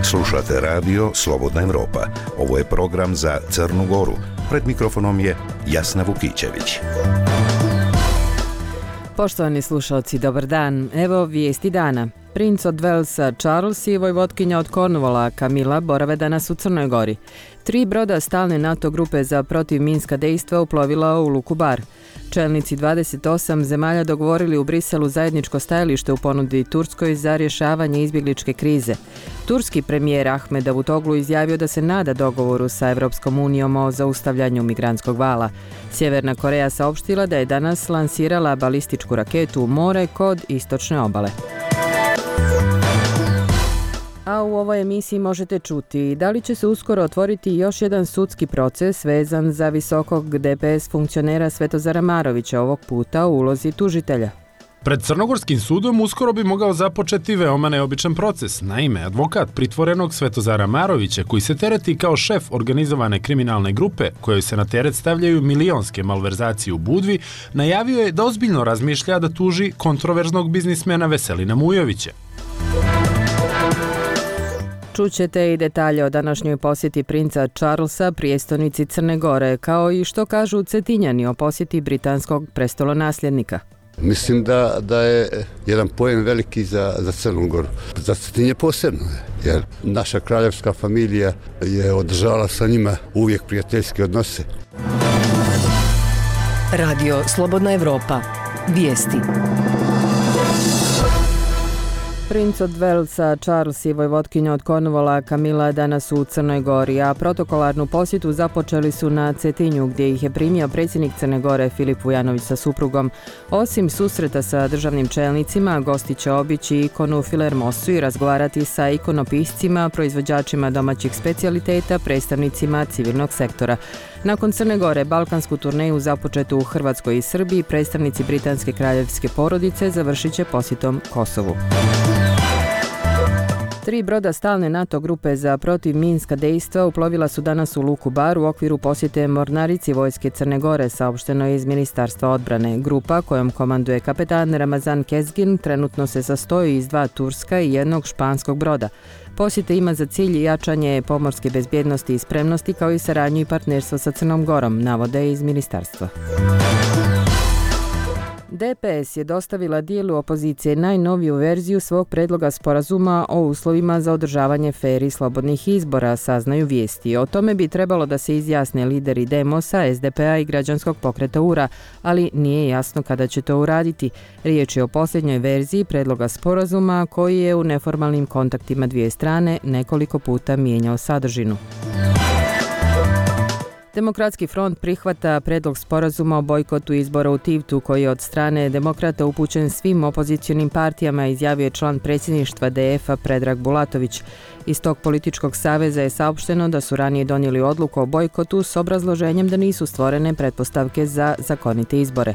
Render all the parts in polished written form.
Slušate radio Slobodna Evropa. Ovo je program za Crnu Goru. Pred mikrofonom je Jasna Vukićević. Poštovani slušalci, dobar dan. Evo vijesti dana. Princ od Walesa Charles i vojvotkinja od Cornwalla Camilla borave danas u Crnoj Gori. 3 broda stalne NATO grupe za protivminska dejstva uplovila u luku Bar. Čelnici 28 zemalja dogovorili u Briselu zajedničko stajalište u ponudi Turskoj za rješavanje izbjegličke krize. Turski premijer Ahmed Davutoglu izjavio da se nada dogovoru sa Evropskom unijom o zaustavljanju migrantskog vala. Sjeverna Koreja saopštila da je danas lansirala balističku raketu u more kod istočne obale. A u ovoj emisiji možete čuti da li će se uskoro otvoriti još jedan sudski proces vezan za visokog DPS funkcionera Svetozara Marovića, ovog puta u ulozi tužitelja. Pred Crnogorskim sudom uskoro bi mogao započeti veoma neobičan proces. Naime, advokat pritvorenog Svetozara Marovića, koji se tereti kao šef organizovane kriminalne grupe, kojoj se na teret stavljaju milionske malverzacije u Budvi, najavio je da ozbiljno razmišlja da tuži kontroverznog biznismena Veselina Mujovića. Čućete i detalje o današnjoj posjeti princa Charlesa prijestolnici Crne Gore, kao i što kažu Cetinjani o posjeti britanskog prestolonasljednika. Mislim da je jedan pojem veliki za Crnu Goru. Za Cetinje posebno je, jer naša kraljevska familija je održala sa njima uvijek prijateljske odnose. Radio Slobodna Evropa. Vijesti. Princ od Walesa Charles i vojvotkinja od Cornwalla Camilla danas u Crnoj Gori, a protokolarnu posjetu započeli su na Cetinju, gdje ih je primio predsjednik Crne Gore Filip Vujanović sa suprugom. Osim susreta sa državnim čelnicima, gosti će obići ikonu Filermosu i razgovarati sa ikonopiscima, proizvođačima domaćih specijaliteta, predstavnicima civilnog sektora. Nakon Crne Gore, balkansku turneju započetu u Hrvatskoj i Srbiji, predstavnici britanske kraljevske porodice završit će posjetom Kosovu. 3 broda stalne NATO grupe za protivminska dejstva uplovila su danas u luku Bar u okviru posjete mornarici vojske Crne Gore, saopšteno je iz Ministarstva odbrane. Grupa, kojom komanduje kapetan Ramazan Kezgin, trenutno se sastoji iz 2 turska i 1 španskog broda. Posjeta ima za cilj jačanje pomorske bezbjednosti i spremnosti, kao i saradnju i partnerstvo sa Crnom Gorom, navode iz ministarstva. DPS je dostavila dijelu opozicije najnoviju verziju svog predloga sporazuma o uslovima za održavanje fer i slobodnih izbora, saznaju vijesti. O tome bi trebalo da se izjasne lideri Demosa, SDP-a i građanskog pokreta URA, ali nije jasno kada će to uraditi. Riječ je o posljednjoj verziji predloga sporazuma koji je u neformalnim kontaktima dvije strane nekoliko puta mijenjao sadržinu. Demokratski front prihvata predlog sporazuma o bojkotu izbora u Tivtu, koji je od strane demokrata upućen svim opozicionim partijama, izjavio je član predsjedništva DF-a Predrag Bulatović. Iz tog političkog saveza je saopšteno da su ranije donijeli odluku o bojkotu s obrazloženjem da nisu stvorene pretpostavke za zakonite izbore.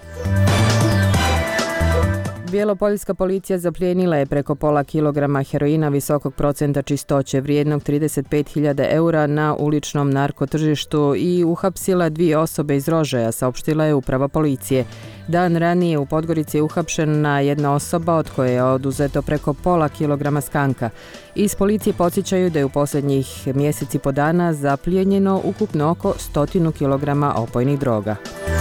Bjelopoljska policija zaplijenila je preko pola kilograma heroina visokog procenta čistoće vrijednog 35.000 eura na uličnom narkotržištu i uhapsila 2 osobe iz Rožaja, saopštila je uprava policije. Dan ranije u Podgorici je uhapšena 1 osoba od koje je oduzeto preko pola kilograma skanka. Iz policije podsjećaju da je u posljednjih mjeseci po dana zaplijenjeno ukupno oko 100 kilograma opojnih droga.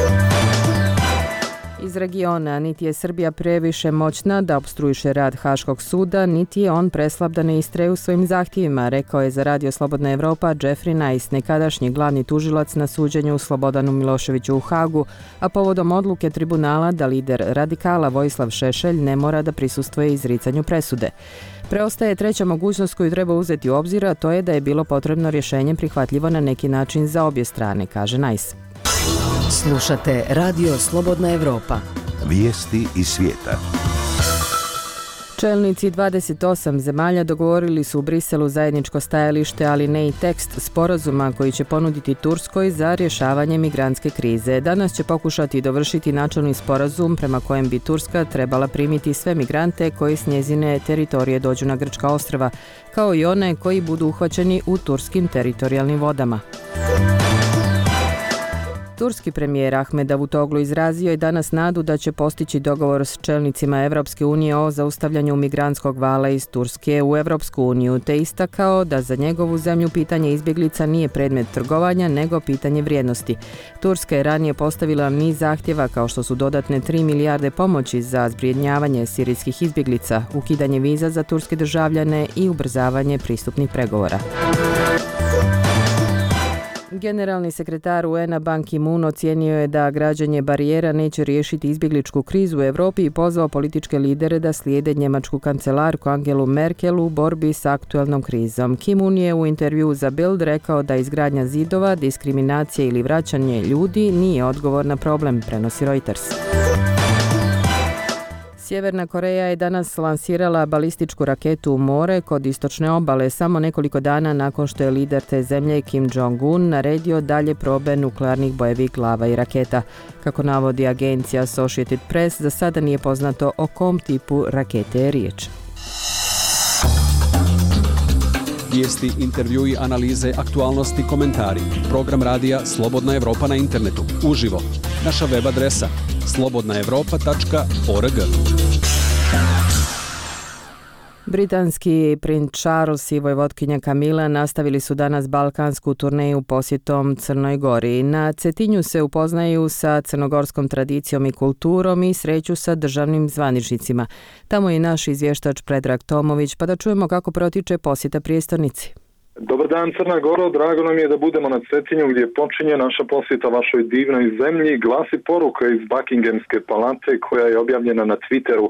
Iz regiona, niti je Srbija previše moćna da opstruiše rad Haškog suda, niti je on preslab da ne istraje u svojim zahtjevima, rekao je za Radio Slobodna Evropa Jeffrey Nice, nekadašnji glavni tužilac na suđenju Slobodanu Miloševiću u Hagu, a povodom odluke tribunala da lider radikala Vojislav Šešelj ne mora da prisustvuje izricanju presude. Preostaje treća mogućnost koju treba uzeti u obzir, a to je da je bilo potrebno rješenje prihvatljivo na neki način za obje strane, kaže Nice. Slušate Radio Slobodna Evropa. Vijesti iz svijeta. Čelnici 28 zemalja dogovorili su u Briselu zajedničko stajalište, ali ne i tekst sporazuma koji će ponuditi Turskoj za rješavanje migrantske krize. Danas će pokušati dovršiti načelni sporazum prema kojem bi Turska trebala primiti sve migrante koji s njezine teritorije dođu na grčka ostrva, kao i one koji budu uhvaćeni u turskim teritorijalnim vodama. Turski premijer Ahmed Davutoglu izrazio je danas nadu da će postići dogovor s čelnicima Evropske unije o zaustavljanju migrantskog vala iz Turske u Evropsku uniju, te istakao da za njegovu zemlju pitanje izbjeglica nije predmet trgovanja, nego pitanje vrijednosti. Turska je ranije postavila niz zahtjeva kao što su dodatne 3 milijarde pomoći za zbrinjavanje sirijskih izbjeglica, ukidanje viza za turske državljane i ubrzavanje pristupnih pregovora. Generalni sekretar UN-a Ban Ki-moon ocijenio je da građenje barijera neće riješiti izbjegličku krizu u Europi i pozvao političke lidere da slijede njemačku kancelarku Angelu Merkel u borbi s aktualnom krizom. Ki-moon je u intervjuu za Bild rekao da izgradnja zidova, diskriminacija ili vraćanje ljudi nije odgovor na problem, prenosi Reuters. Sjeverna Koreja je danas lansirala balističku raketu u more kod istočne obale samo nekoliko dana nakon što je lider te zemlje Kim Jong-un naredio dalje probe nuklearnih bojevih glava i raketa. Kako navodi agencija Associated Press, za sada nije poznato o kom tipu rakete je riječ. Vijesti, intervjui, analize, aktualnosti, komentari. Program radija Slobodna Evropa na internetu. Uživo. Naša web adresa slobodnaevropa.org. Britanski princ Charles i vojvotkinja Camilla nastavili su danas balkansku turneju posjetom Crnoj Gori. Na Cetinju se upoznaju sa crnogorskom tradicijom i kulturom i sreću sa državnim zvaničnicima. Tamo je naš izvještač Predrag Tomović, pa da čujemo kako protiče posjeta prijestolnici. Dobar dan Crna Goro, drago nam je da budemo na Cetinju gdje počinje naša posjeta vašoj divnoj zemlji. Glasi poruka iz Buckinghamske palate koja je objavljena na Twitteru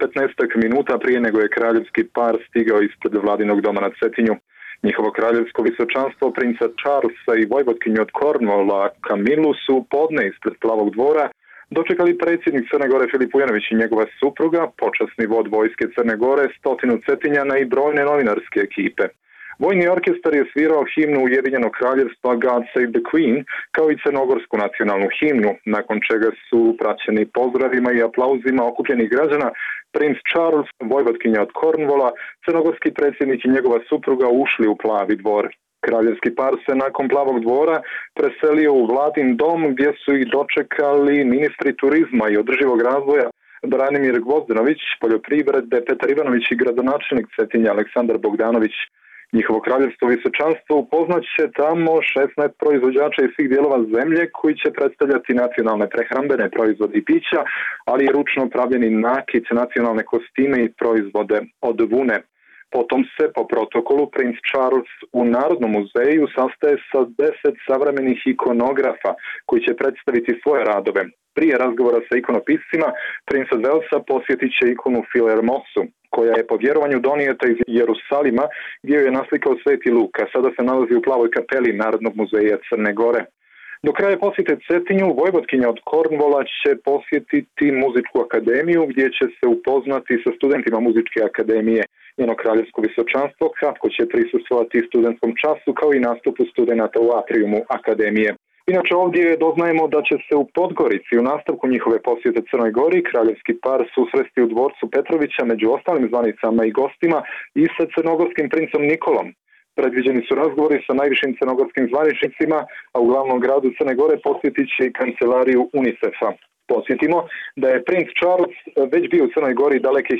15 minuta prije nego je kraljevski par stigao ispred vladinog doma na Cetinju. Njihovo kraljevsko visočanstvo princa Charlesa i vojvotkinju od Cornwalla Camillu su podne ispred Plavog dvora dočekali predsjednik Crne Gore Filip Vujanović i njegova supruga, počasni vod vojske Crne Gore, 100 Cetinjana i brojne novinarske ekipe. Vojni orkestar je svirao himnu Ujedinjenog kraljevstva God Save the Queen, kao i crnogorsku nacionalnu himnu, nakon čega su praćeni pozdravima i aplauzima okupljenih građana princ Charles, vojvotkinja od Cornwalla, crnogorski predsjednik i njegova supruga ušli u Plavi dvor. Kraljevski par se nakon Plavog dvora preselio u vladin dom gdje su ih dočekali ministri turizma i održivog razvoja Branimir Gvozdenović, poljoprivrede Petar Ivanović i gradonačelnik Cetinja Aleksandar Bogdanović. Njihovo kraljevstvo visočanstvo upoznat će tamo 16 proizvođača iz svih dijelova zemlje koji će predstavljati nacionalne prehrambene proizvode i pića, ali i ručno pravljeni nakit, nacionalne kostime i proizvode od vune. Potom se po protokolu princ Charles u Narodnom muzeju sastaje sa 10 savremenih ikonografa koji će predstaviti svoje radove. Prije razgovora sa ikonopiscima, princ od Walesa posjetit će ikonu Filermosu, koja je po vjerovanju donijeta iz Jerusalima gdje je naslikao Sveti Luka. Sada se nalazi u Plavoj kapeli Narodnog muzeja Crne Gore. Do kraja posjete Cetinju, vojvotkinja od Cornwalla će posjetiti muzičku akademiju gdje će se upoznati sa studentima muzičke akademije. Njeno kraljevsko visočanstvo kratko će prisustvovati studentskom času kao i nastupu studenata u atriumu akademije. Inače ovdje doznajemo da će se u Podgorici u nastavku njihove posjete Crnoj Gori kraljevski par susresti u dvorcu Petrovića među ostalim zvanicama i gostima i sa crnogorskim princom Nikolom. Predviđeni su razgovori sa najvišim crnogorskim zvaničnicima, a u glavnom gradu Crne Gore posjetit će i kancelariju UNICEF-a. Posjetimo da je princ Charles već bio u Crnoj Gori daleke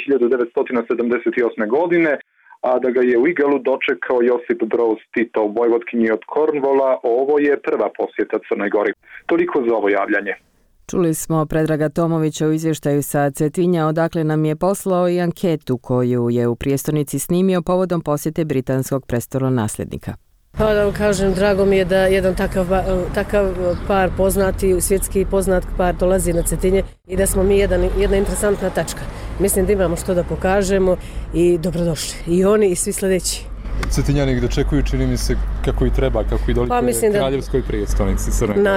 1978. godine, a da ga je u Igalu dočekao Josip Broz Tito, vojvotkinji od Cornwalla. Ovo je prva posjeta Crnoj Gori. Toliko za ovo javljanje. Čuli smo Predraga Tomovića u izvještaju sa Cetinja, odakle nam je poslao i anketu koju je u prijestolnici snimio povodom posjete britanskog prestolonasljednika. Pa da vam kažem, drago mi je da jedan takav par poznati, svjetski poznat par dolazi na Cetinje i da smo mi jedna interesantna tačka. Mislim da imamo što da pokažemo i dobrodošli. I oni i svi sljedeći. Cetinjani ih dočekuju, čini mi se, kako i treba, kako i dolike kraljevskoj prijestolnici Crne Gore.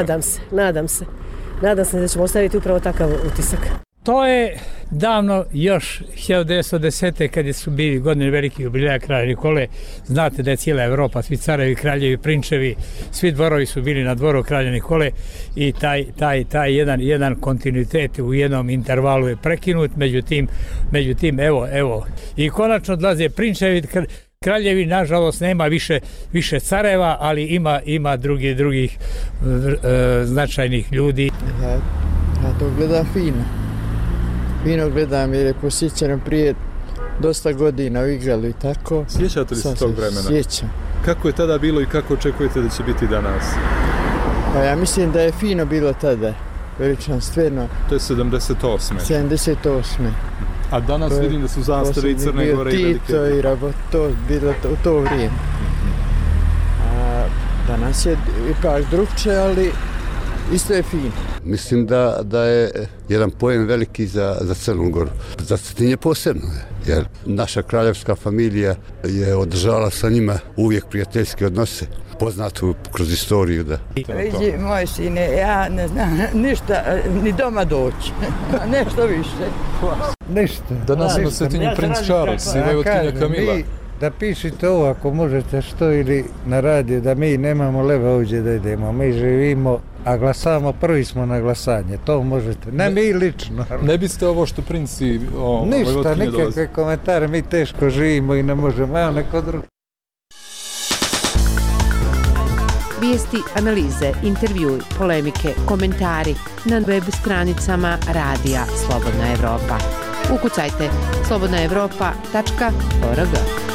Nadam se da ćemo ostaviti upravo takav utisak. To je davno još 1910. kad su bili godine veliki jubileja kralja Nikole. Znate da je cijela Evropa, svi carevi, kraljevi, prinčevi, svi dvorovi su bili na dvoru kralja Nikole i taj jedan kontinuitet u jednom intervalu je prekinut. Međutim, evo, i konačno odlaze prinčevi. kraljevi, nažalost, nema više careva, ali ima drugih značajnih ljudi. Ja to gledam fino. Fino gledam jer je posjećano prije dosta godina u igrali i tako. Sjećate li se tog vremena? Sjećam. Kako je tada bilo i kako očekujete da će biti danas? Pa ja mislim da je fino bilo tada, veličanstveno. To je 78. 78. A danas vidim da su zastave i Crne Gore i velike. Tito i Raboto, bilo u to vrijeme. A danas je ipak drugče, ali isto je fino. Mislim da je jedan pojem veliki za Crnu Goru. Za Cetinje posebno je, jer naša kraljevska familija je održala sa njima uvijek prijateljske odnose. Poznato kroz istoriju da. Vidi, moj sine, ja ne znam ništa, ni doma doći, nešto više. Ništa. Danas na Cetinju princ Charles i vojvotkinja Kamila. Da pišite ovo ako možete što ili na radiju, da mi nemamo leva ovdje da idemo, mi živimo, a glasamo, prvi smo na glasanje, to možete, ne mi lično. Ne biste ovo što princ i ništa, nikakve komentare, mi teško živimo i ne možemo, evo neko drugo. Vijesti, analize, intervjui, polemike, komentari na web stranicama Radija Slobodna Evropa. Ukucajte slobodnaevropa.org.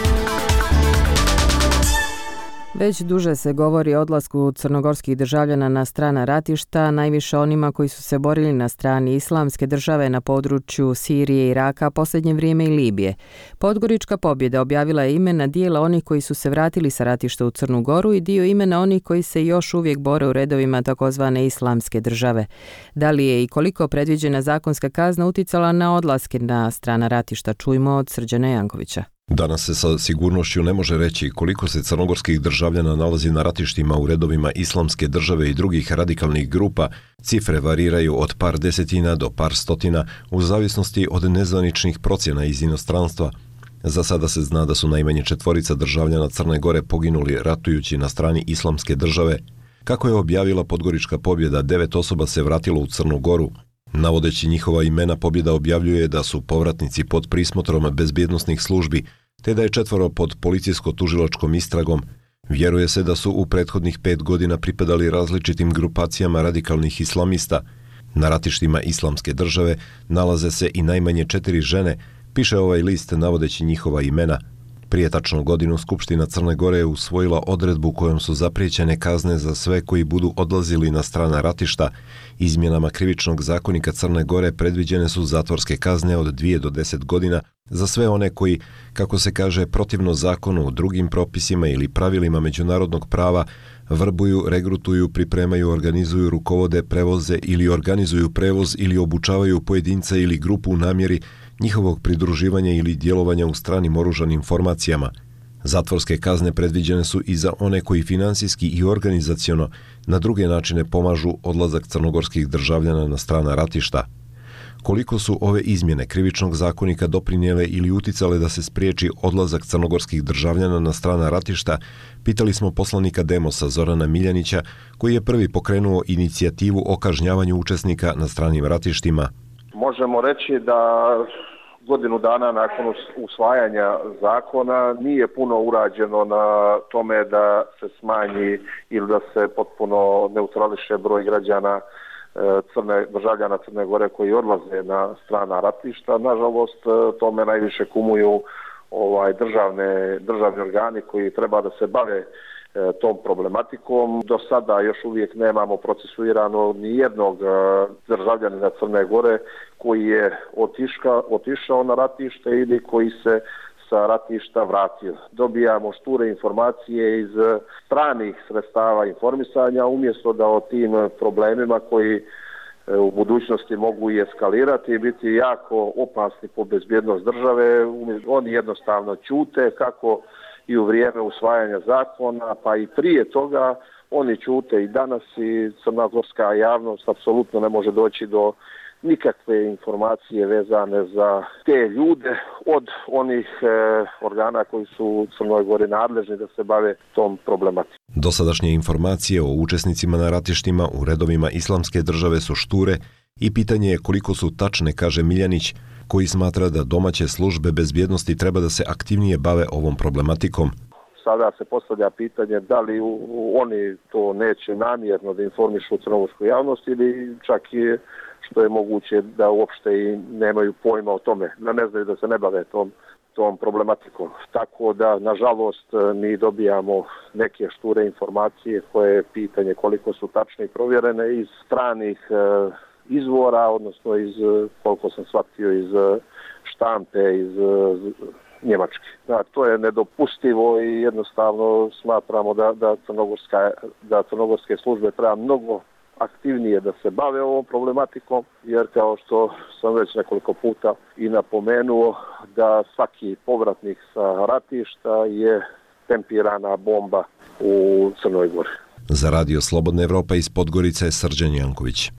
Već duže se govori o odlasku crnogorskih državljana na strana ratišta, najviše onima koji su se borili na strani Islamske države na području Sirije, Iraka, posljednje vrijeme i Libije. Podgorička pobjeda objavila je imena dijela onih koji su se vratili sa ratišta u Crnu Goru i dio imena onih koji se još uvijek bore u redovima takozvane Islamske države. Da li je i koliko predviđena zakonska kazna uticala na odlaske na strana ratišta, čujmo od Srđana Jankovića. Danas se sa sigurnošću ne može reći koliko se crnogorskih državljana nalazi na ratištima u redovima Islamske države i drugih radikalnih grupa. Cifre variraju od par desetina do par stotina u zavisnosti od nezvaničnih procjena iz inostranstva. Za sada se zna da su najmanje 4 državljana Crne Gore poginuli ratujući na strani Islamske države. Kako je objavila Podgorička pobjeda, 9 osoba se vratilo u Crnu Goru. Navodeći njihova imena, pobjeda objavljuje da su povratnici pod prismotrom bezbjednosnih službi, te da je 4 pod policijsko-tužilačkom istragom. Vjeruje se da su u prethodnih 5 godina pripadali različitim grupacijama radikalnih islamista. Na ratištima Islamske države nalaze se i najmanje 4 žene, piše ovaj list navodeći njihova imena. Prije tačno godinu Skupština Crne Gore je usvojila odredbu kojom su zapriječene kazne za sve koji budu odlazili na strana ratišta. Izmjenama krivičnog zakonika Crne Gore predviđene su zatvorske kazne od 2 do 10 godina za sve one koji, kako se kaže, protivno zakonu, drugim propisima ili pravilima međunarodnog prava, vrbuju, regrutuju, pripremaju, organizuju, rukovode, prevoze ili organizuju prevoz ili obučavaju pojedinca ili grupu u namjeri njihovog pridruživanja ili djelovanja u stranim oružanim formacijama. Zatvorske kazne predviđene su i za one koji finansijski i organizaciono na druge načine pomažu odlazak crnogorskih državljana na strana ratišta. Koliko su ove izmjene krivičnog zakonika doprinijele ili uticale da se spriječi odlazak crnogorskih državljana na strana ratišta, pitali smo poslanika Demosa Zorana Miljanića, koji je prvi pokrenuo inicijativu o kažnjavanju učesnika na stranim ratištima. Možemo reći da godinu dana nakon usvajanja zakona nije puno urađeno na tome da se smanji ili da se potpuno neutrališe broj građana državljana Crne Gore koji odlaze na strana ratišta. Nažalost, tome najviše kumuju državni organi koji treba da se bave tom problematikom. Do sada još uvijek nemamo procesuirano ni jednog državljanina Crne Gore koji je otišao na ratište ili koji se sa ratišta vratio. Dobijamo šture informacije iz stranih sredstava informisanja umjesto da o tim problemima koji u budućnosti mogu i eskalirati i biti jako opasni po bezbjednost države. Oni jednostavno ćute kako i u vrijeme usvajanja zakona, pa i prije toga oni ćute i danas i crnogorska javnost apsolutno ne može doći do nikakve informacije vezane za te ljude od onih organa koji su u Crnoj Gori nadležni da se bave tom problematikom. Dosadašnje informacije o učesnicima na ratištima u redovima Islamske države su šture i pitanje je koliko su tačne, kaže Miljanić, koji smatra da domaće službe bezbjednosti treba da se aktivnije bave ovom problematikom. Sada se postavlja pitanje da li oni to neće namjerno da informišu crnogorsku javnost ili čak i što je moguće da uopšte i nemaju pojma o tome, da ne znaju da se ne bave tom problematikom. Tako da, nažalost, mi dobijamo neke šture informacije koje je pitanje koliko su tačne i provjerene iz stranih izvora, odnosno iz, koliko sam shvatio, iz štampe, iz Njemačke. To je nedopustivo i jednostavno smatramo da crnogorske službe treba mnogo aktivnije da se bave ovom problematikom, jer kao što sam već nekoliko puta i napomenuo, da svaki povratnik sa ratišta je tempirana bomba u Crnoj Gori. Za Radio Slobodna Evropa iz Podgorice je Srđan Janković.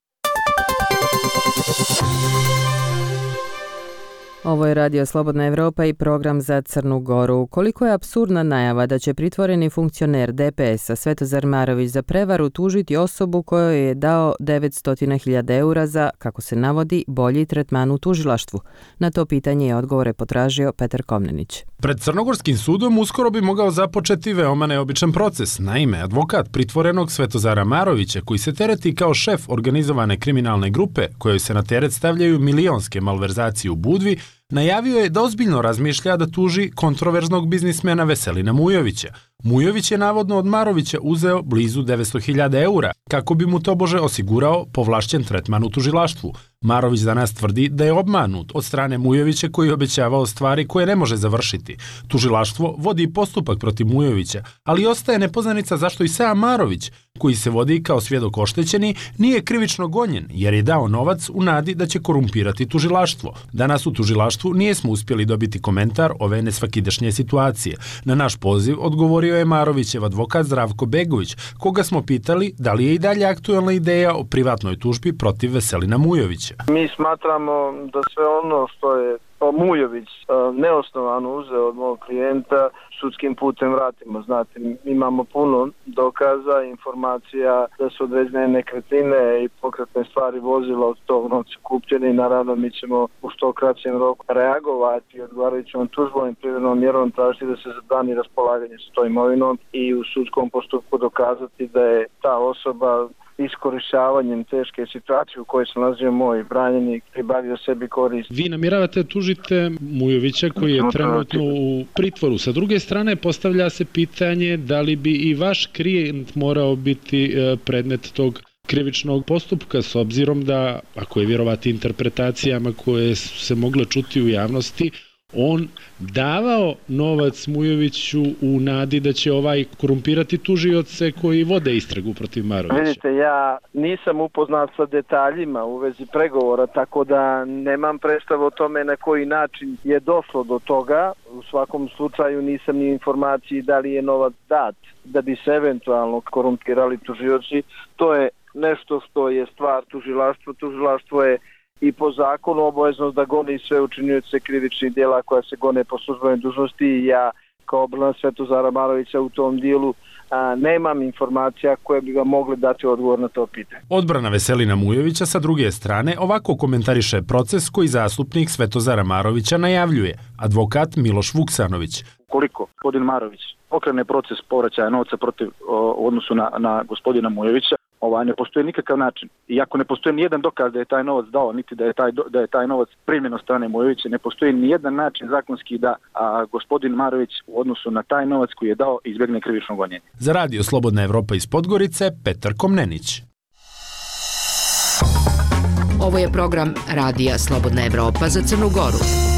Ovo je Radio Slobodna Evropa i program za Crnu Goru. Koliko je apsurdna najava da će pritvoreni funkcioner DPS-a Svetozar Marović za prevaru tužiti osobu kojoj je dao 900.000 eura za, kako se navodi, bolji tretman u tužilaštvu. Na to pitanje je odgovore potražio Petar Komnenić. Pred Crnogorskim sudom uskoro bi mogao započeti veoma neobičan proces. Naime, advokat pritvorenog Svetozara Marovića, koji se tereti kao šef organizovane kriminalne grupe, kojoj se na teret stavljaju milionske malverzacije u Budvi, najavio je da ozbiljno razmišlja da tuži kontroverznog biznismena Veselina Mujovića. Mujović je navodno od Marovića uzeo blizu 900.000 eura kako bi mu tobože osigurao povlašćen tretman u tužilaštvu. Marović danas tvrdi da je obmanut od strane Mujovića koji je obećavao stvari koje ne može završiti. Tužilaštvo vodi postupak protiv Mujovića, ali ostaje nepoznanica zašto i sam Marović, koji se vodi kao svjedok oštećeni, nije krivično gonjen jer je dao novac u nadi da će korumpirati tužilaštvo. Danas u tužilaštvu nijesmo uspjeli dobiti komentar ove nesvakidašnje situacije. Na naš poziv odgovorio je Marovićev advokat Zdravko Begović, koga smo pitali da li je i dalje aktualna ideja o privatnoj tužbi protiv Veselina Mujovića. Mi smatramo da sve ono što je Mujović neosnovano uzeo od mog klijenta sudskim putem vratimo. Znate, imamo puno dokaza, informacija da su određene nekretnine i pokretne stvari vozila od tog novca kupljene i naravno mi ćemo u što kraćem roku reagovati i odgovarajućom tužbom i privremenom mjerom tražiti da se zabrani raspolaganje s tom imovinom i u sudskom postupku dokazati da je ta osoba iskorišćavanjem teške situacije u kojoj se nalazio moj branjenik pribavio sebi korist. Vi namjeravate tužite Mujovića koji je trenutno u pritvoru. Sa druge strane postavlja se pitanje da li bi i vaš klijent morao biti predmet tog krivičnog postupka s obzirom da, ako je vjerovati interpretacijama koje su se mogle čuti u javnosti, on davao novac Mujoviću u nadi da će ovaj korumpirati tužioce koji vode istragu protiv Marovića. Vidite, ja nisam upoznat sa detaljima u vezi pregovora, tako da nemam predstavu o tome na koji način je došlo do toga. U svakom slučaju nisam ni informaciji da li je novac dat da bi se eventualno korumpirali tužioci. To je nešto što je stvar tužilaštva. Tužilaštvo je i po zakonu obaveznost da goni sve učinioce krivičnih djela koja se gone po službenoj dužnosti i ja kao obrana Svetozara Marovića u tom dijelu nemam informacija koje bi ga mogle dati odgovor na to pitanje. Odbrana Veselina Mujovića sa druge strane ovako komentariše proces koji zastupnik Svetozara Marovića najavljuje, advokat Miloš Vuksanović. Koliko gospodin Marović pokrene proces povraćaja novca protiv u odnosu na gospodina Mujovića, ne postoji nikakav način. Iako ne postoji nijedan dokaz da je taj novac dao, niti da je taj novac primljen od strane Mujovića, ne postoji nijedan način zakonski da gospodin Marović u odnosu na taj novac koji je dao izbjegne krivično gonjenje. Za Radio Slobodna Evropa iz Podgorice, Petar Komnenić. Ovo je program Radija Slobodna Evropa za Crnu Goru.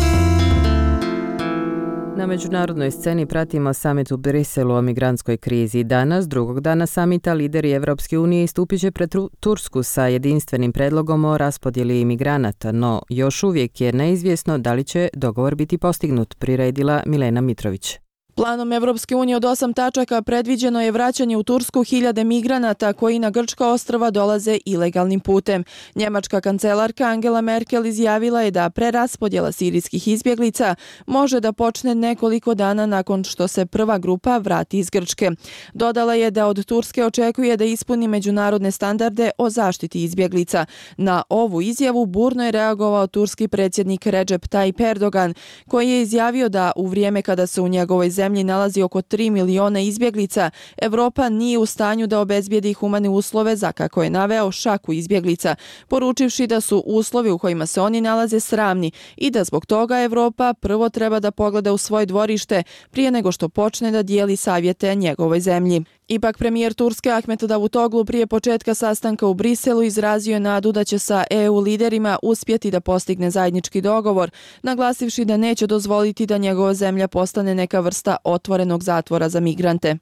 Na međunarodnoj sceni pratimo samit u Briselu o migrantskoj krizi. Danas, drugog dana samita, lideri Evropske unije istupit će pred Tursku sa jedinstvenim predlogom o raspodjeli imigranata, no još uvijek je neizvjesno da li će dogovor biti postignut, priredila Milena Mitrović. Planom Evropske unije od 8 tačaka predviđeno je vraćanje u Tursku 1000 migranata koji na grčka ostrva dolaze ilegalnim putem. Njemačka kancelarka Angela Merkel izjavila je da preraspodjela sirijskih izbjeglica može da počne nekoliko dana nakon što se prva grupa vrati iz Grčke. Dodala je da od Turske očekuje da ispuni međunarodne standarde o zaštiti izbjeglica. Na ovu izjavu burno je reagovao turski predsjednik Recep Tayyip Erdogan, koji je izjavio da u vrijeme kada se u njegovoj zemlji nalazi oko 3 miliona izbjeglica, Evropa nije u stanju da obezbijedi humane uslove za, kako je naveo, šaku izbjeglica, poručivši da su uslovi u kojima se oni nalaze sramni i da zbog toga Evropa prvo treba da pogleda u svoje dvorište prije nego što počne da dijeli savjete njegovoj zemlji. Ipak premijer Turske Ahmet Davutoglu prije početka sastanka u Briselu izrazio je nadu da će sa EU liderima uspjeti da postigne zajednički dogovor, naglasivši da neće dozvoliti da njegova zemlja postane neka vrsta otvorenog zatvora za migrante.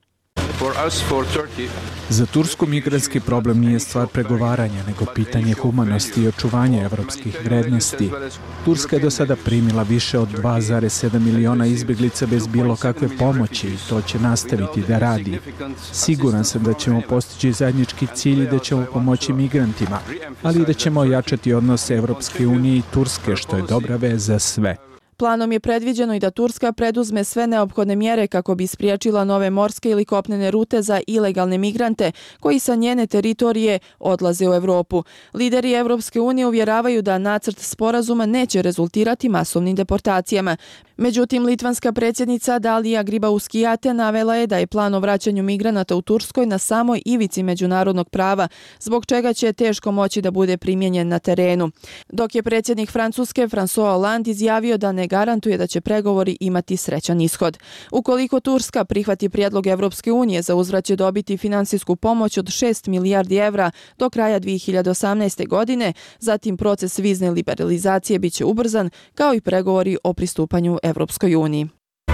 Za Tursku migrantski problem nije stvar pregovaranja, nego pitanje humanosti i očuvanja evropskih vrednosti. Turska je do sada primila više od 2,7 miliona izbjeglica bez bilo kakve pomoći i to će nastaviti da radi. Siguran sam da ćemo postići zajednički cilj i da ćemo pomoći migrantima, ali i da ćemo ojačati odnose Evropske unije i Turske, što je dobra vez za sve. Planom je predviđeno i da Turska preduzme sve neophodne mjere kako bi spriječila nove morske ili kopnene rute za ilegalne migrante koji sa njene teritorije odlaze u Evropu. Lideri Evropske unije uvjeravaju da nacrt sporazuma neće rezultirati masovnim deportacijama. Međutim, litvanska predsjednica Dalija Grybauskaitė navela je da je plan o vraćanju migranata u Turskoj na samoj ivici međunarodnog prava, zbog čega će teško moći da bude primijenjen na terenu. Dok je predsjednik Francuske François Hollande izjavio da ne garantuje da će pregovori imati srećan ishod. Ukoliko Turska prihvati prijedlog Evropske unije, za uzvrat će dobiti finansijsku pomoć od 6 milijardi evra do kraja 2018. godine, zatim proces vizne liberalizacije biće ubrzan, kao i pregovori o pristupanju Evropskoj uniji.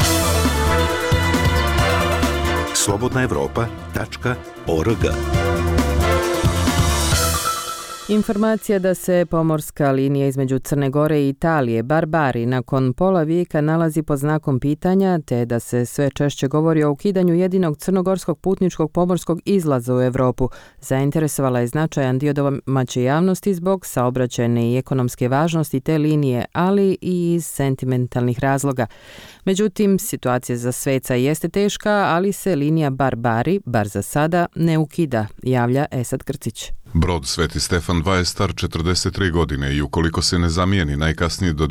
slobodnaevropa.org. Informacija da se pomorska linija između Crne Gore i Italije, Barbari, nakon pola vijeka nalazi pod znakom pitanja, te da se sve češće govori o ukidanju jedinog crnogorskog putničkog pomorskog izlaza u Europu, zainteresovala je značajan dio domaće javnosti zbog saobraćajne i ekonomske važnosti te linije, ali i iz sentimentalnih razloga. Međutim, situacija za sveca jeste teška, ali se linija Barbari, bar za sada, ne ukida, javlja Esad Krcić. Brod Sveti Stefan II je star 43 godine i ukoliko se ne zamijeni najkasnije do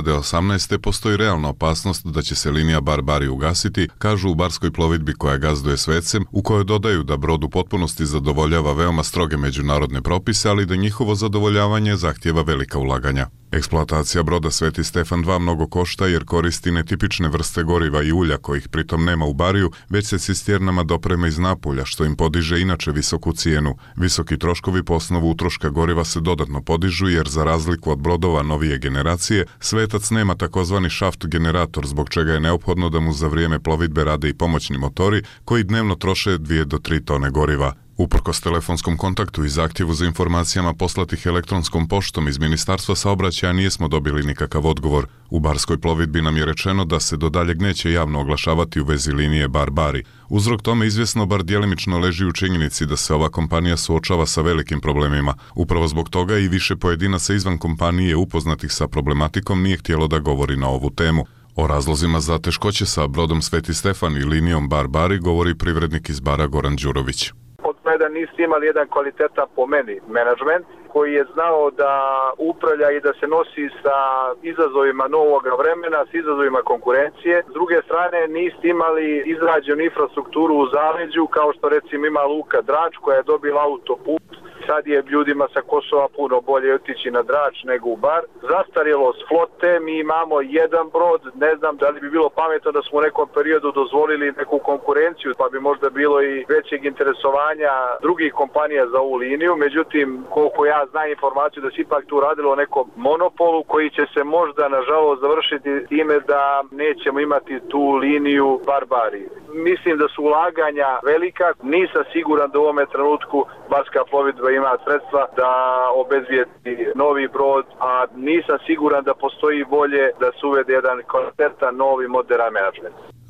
2018. postoji realna opasnost da će se linija Barbari ugasiti, kažu u barskoj plovidbi koja gazduje svecem, u kojoj dodaju da brod u potpunosti zadovoljava veoma stroge međunarodne propise, ali da njihovo zadovoljavanje zahtijeva velika ulaganja. Eksploatacija broda Sveti Stefan II mnogo košta jer koristi netipične vrste goriva i ulja kojih pritom nema u bariju, već se cisternama doprema iz Napulja, što im podiže inače visoku cijenu. Visoki troškovi po osnovu utroška goriva se dodatno podižu jer za razliku od brodova novije generacije, Svetac nema takozvani šaft generator, zbog čega je neophodno da mu za vrijeme plovidbe rade i pomoćni motori koji dnevno troše 2 do 3 tone goriva. Uprkos telefonskom kontaktu i zahtjevu za informacijama poslatih elektronskom poštom iz Ministarstva saobraćaja nismo dobili nikakav odgovor. U barskoj plovidbi nam je rečeno da se do daljeg neće javno oglašavati u vezi linije Barbari. Uzrok tome izvjesno bar djelimično leži u činjenici da se ova kompanija suočava sa velikim problemima. Upravo zbog toga i više pojedinaca izvan kompanije upoznatih sa problematikom nije htjelo da govori na ovu temu. O razlozima za teškoće sa brodom Sveti Stefan i linijom Barbari govori privrednik iz bara Goran Đurović. Da niste imali jedan kvalitetan, po meni, menadžment koji je znao da upravlja i da se nosi sa izazovima novog vremena, s izazovima konkurencije. S druge strane, niste imali izrađenu infrastrukturu u zaleđu, kao što recimo ima Luka Drač koja je dobila autoput. Sad je ljudima sa Kosova puno bolje otići na Drač nego u Bar. Zastarjelost flote, mi imamo jedan brod, ne znam da li bi bilo pametno da smo u nekom periodu dozvolili neku konkurenciju, pa bi možda bilo i većeg interesovanja drugih kompanija za ovu liniju. Međutim, koliko ja znam informaciju da se ipak tu radilo o nekom monopolu koji će se možda nažalost završiti time da nećemo imati tu liniju Barbari. Mislim da su ulaganja velika, nisam siguran da u ovome trenutku barska plovidba ima sredstva da obezbijedi novi brod, a nisam siguran da postoji volje da se uvede jedan kvalitetan novi moderan menadžment.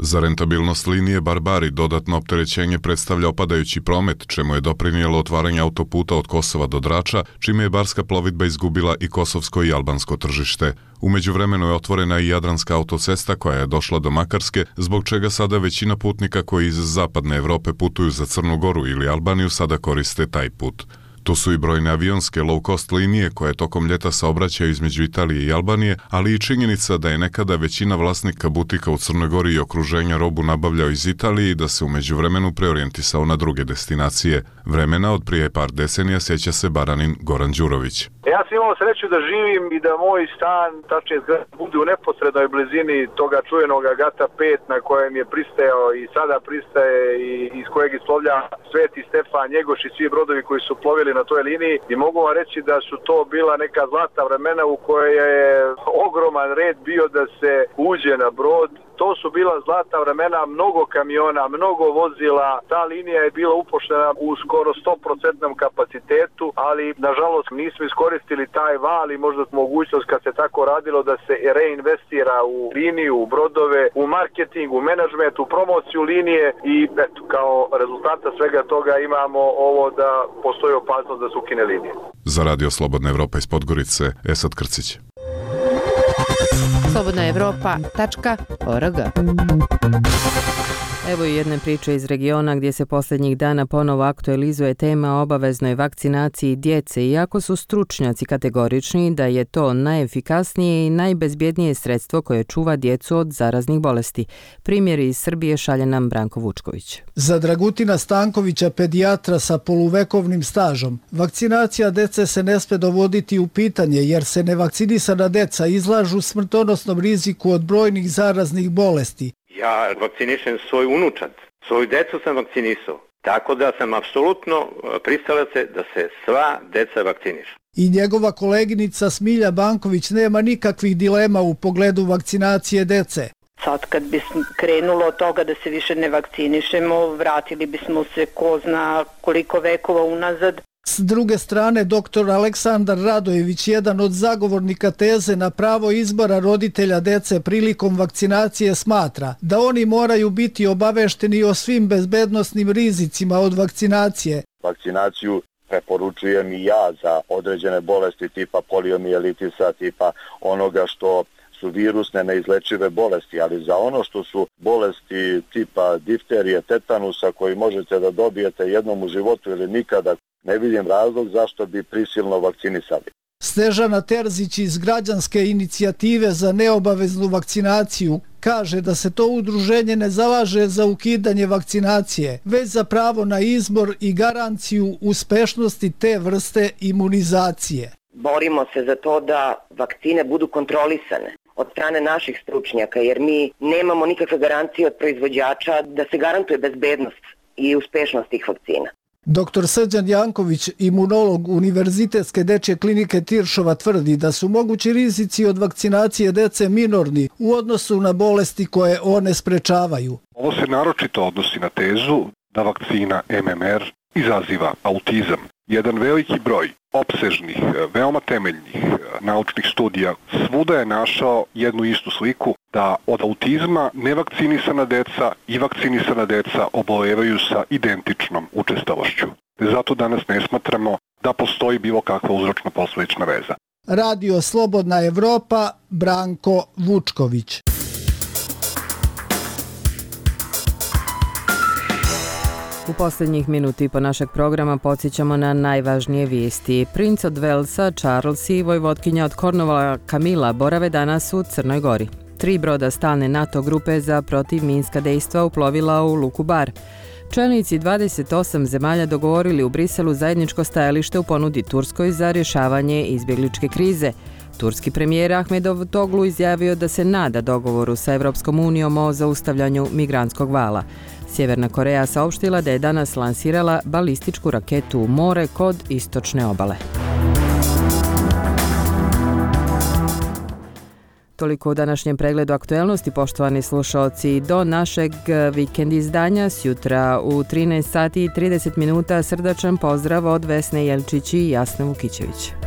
Za rentabilnost linije Barbari dodatno opterećenje predstavlja opadajući promet, čemu je doprinijelo otvaranje autoputa od Kosova do Drača, čime je barska plovidba izgubila i kosovsko i albansko tržište. U međuvremenu je otvorena i Jadranska autocesta koja je došla do Makarske, zbog čega sada većina putnika koji iz zapadne Evrope putuju za Crnu Goru ili Albaniju sada koriste taj put. Tu su i brojne avionske low-cost linije koje tokom ljeta saobraćaju između Italije i Albanije, ali i činjenica da je nekada većina vlasnika butika u Crnoj Gori i okruženja robu nabavljao iz Italije i da se u međuvremenu preorijentisao na druge destinacije. Vremena od prije par decenija sjeća se Baranin Goran Đurović. Ja sam imao sreću da živim i da moj stan, tačnije bude u neposrednoj blizini toga čuvenog Agata 5 na kojem je pristajao i sada pristaje i iz kojeg isplovlja Sveti Stefan, Njegoš i svi brodovi koji su plovili na toj liniji i mogu vam reći da su to bila neka zlata vremena u kojoj je ogroman red bio da se uđe na brod. To su bila zlata vremena, mnogo kamiona, mnogo vozila, ta linija je bila upoštena u skoro 100% kapacitetu, ali nažalost nismo iskoristili taj val i možda mogućnost kad se tako radilo da se reinvestira u liniju, u brodove, u marketing, u menadžment, u promociju linije i eto, kao rezultata svega toga imamo ovo da postoji opasnost da se ukine linije. Za Radio Slobodna Evropa iz Podgorice, Esad Krcić. slobodnaevropa.org. Evo i jedne priče iz regiona gdje se posljednjih dana ponovo aktualizuje tema o obaveznoj vakcinaciji djece, iako su stručnjaci kategorični da je to najefikasnije i najbezbjednije sredstvo koje čuva djecu od zaraznih bolesti. Primjer iz Srbije šalje nam Branko Vučković. Za Dragutina Stankovića, pedijatra sa poluvekovnim stažom, vakcinacija djece se ne sme dovoditi u pitanje jer se nevakcinisana djeca izlažu smrtonosnom riziku od brojnih zaraznih bolesti. Ja vakcinišem svoju unučad, svoju decu sam vakcinisao, tako da sam apsolutno pristalac da se sva deca vakcinišu. I njegova koleginica Smilja Banković nema nikakvih dilema u pogledu vakcinacije djece. Sad kad bi krenulo od toga da se više ne vakcinišemo, vratili bismo se ko zna koliko vekova unazad. S druge strane, dr. Aleksandar Radojević, jedan od zagovornika teze na pravo izbora roditelja dece prilikom vakcinacije, smatra da oni moraju biti obavešteni o svim bezbednosnim rizicima od vakcinacije. Vakcinaciju preporučujem i ja za određene bolesti tipa poliomijelitisa, tipa onoga što su virusne neizlečive bolesti, ali za ono što su bolesti tipa difterije, tetanusa koji možete da dobijete jednom u životu ili nikada, ne vidim razlog zašto bi prisilno vakcinisali. Snežana Terzić iz Građanske inicijative za neobaveznu vakcinaciju kaže da se to udruženje ne zalaže za ukidanje vakcinacije, već za pravo na izbor i garanciju uspešnosti te vrste imunizacije. Borimo se za to da vakcine budu kontrolisane od strane naših stručnjaka, jer mi nemamo nikakve garancije od proizvođača da se garantuje bezbednost i uspešnost tih vakcina. Dr. Srđan Janković, imunolog Univerzitetske dečje klinike Tiršova, tvrdi da su mogući rizici od vakcinacije dece minorni u odnosu na bolesti koje one sprečavaju. Ovo se naročito odnosi na tezu da vakcina MMR izaziva autizam. Jedan veliki broj opsežnih, veoma temeljnih naučnih studija svuda je našao jednu istu sliku, da od autizma nevakcinisana deca i vakcinisana deca obolevaju sa identičnom učestalošću. Zato danas ne smatramo da postoji bilo kakva uzročno-posledična veza. Radio Slobodna Evropa, Branko Vučković. U posljednjih minuta i po našeg programa podsjećamo na najvažnije vijesti. Princ od Velsa, Charles i vojvotkinja od Cornwalla Camilla borave danas u Crnoj Gori. 3 broda stalne NATO grupe za protivminska dejstva uplovila u luku Bar. Čelnici 28 zemalja dogovorili u Briselu zajedničko stajalište u ponudi Turskoj za rješavanje izbjegličke krize. Turski premijer Ahmedov Toglu izjavio da se nada dogovoru sa Evropskom unijom o zaustavljanju migrantskog vala. Sjeverna Koreja saopštila da je danas lansirala balističku raketu u more kod istočne obale. Toliko u današnjem pregledu aktuelnosti, poštovani slušalci. Do našeg vikend izdanja sjutra u 13 sati i 30 minuta srdačan pozdrav od Vesne Jelčić i Jasne Vukićević.